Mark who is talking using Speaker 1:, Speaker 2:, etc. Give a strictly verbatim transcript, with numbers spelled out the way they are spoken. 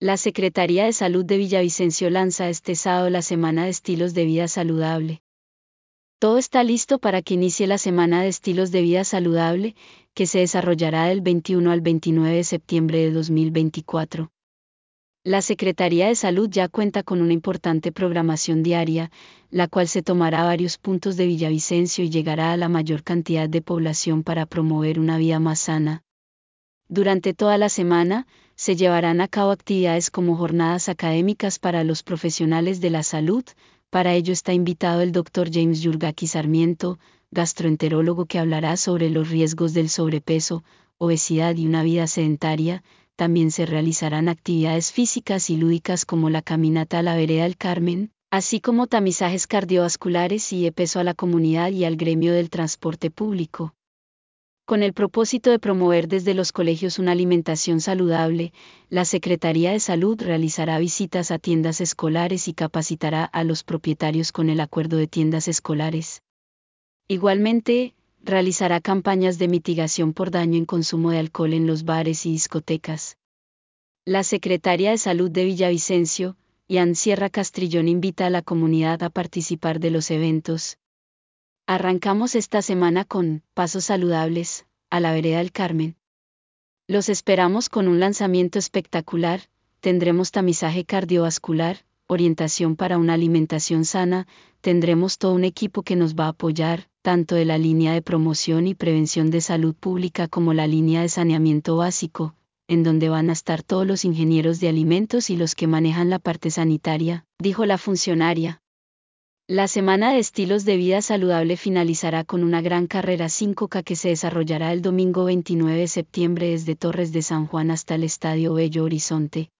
Speaker 1: La Secretaría de Salud de Villavicencio lanza este sábado la Semana de Estilos de Vida Saludable. Todo está listo para que inicie la Semana de Estilos de Vida Saludable, que se desarrollará del veintiuno al veintinueve de septiembre de dos mil veinticuatro. La Secretaría de Salud ya cuenta con una importante programación diaria, la cual se tomará a varios puntos de Villavicencio y llegará a la mayor cantidad de población para promover una vida más sana. Durante toda la semana, se llevarán a cabo actividades como jornadas académicas para los profesionales de la salud. Para ello está invitado el doctor James Yurgaki Sarmiento, gastroenterólogo, que hablará sobre los riesgos del sobrepeso, obesidad y una vida sedentaria. También se realizarán actividades físicas y lúdicas como la caminata a la Vereda del Carmen, así como tamizajes cardiovasculares y de peso a la comunidad y al gremio del transporte público. Con el propósito de promover desde los colegios una alimentación saludable, la Secretaría de Salud realizará visitas a tiendas escolares y capacitará a los propietarios con el acuerdo de tiendas escolares. Igualmente, realizará campañas de mitigación por daño en consumo de alcohol en los bares y discotecas. La Secretaría de Salud de Villavicencio, Ian Sierra Castrillón, invita a la comunidad a participar de los eventos. Arrancamos esta semana con Pasos Saludables, a la Vereda del Carmen. Los esperamos con un lanzamiento espectacular. Tendremos tamizaje cardiovascular, orientación para una alimentación sana, tendremos todo un equipo que nos va a apoyar, tanto de la línea de promoción y prevención de salud pública como la línea de saneamiento básico, en donde van a estar todos los ingenieros de alimentos y los que manejan la parte sanitaria, dijo la funcionaria. La Semana de Estilos de Vida Saludable finalizará con una gran carrera cinco K que se desarrollará el domingo veintinueve de septiembre desde Torres de San Juan hasta el Estadio Bello Horizonte.